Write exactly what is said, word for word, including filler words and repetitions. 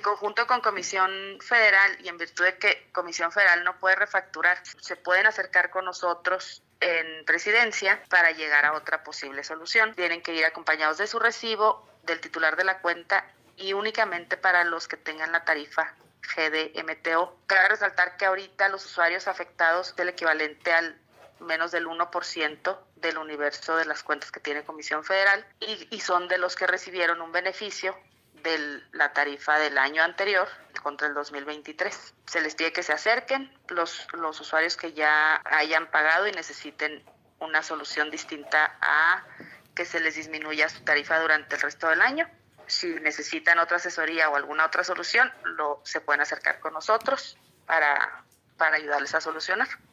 conjunto con Comisión Federal y en virtud de que Comisión Federal no puede refacturar, se pueden acercar con nosotros en Presidencia para llegar a otra posible solución. Tienen que ir acompañados de su recibo, del titular de la cuenta y únicamente para los que tengan la tarifa G D M T O. Cabe resaltar que ahorita los usuarios afectados es el equivalente al menos del uno por ciento del universo de las cuentas que tiene Comisión Federal y, y son de los que recibieron un beneficio de la tarifa del año anterior contra el dos mil veintitrés. Se les pide que se acerquen los, los usuarios que ya hayan pagado y necesiten una solución distinta a que se les disminuya su tarifa durante el resto del año. Si necesitan otra asesoría o alguna otra solución, lo, se pueden acercar con nosotros para, para ayudarles a solucionar.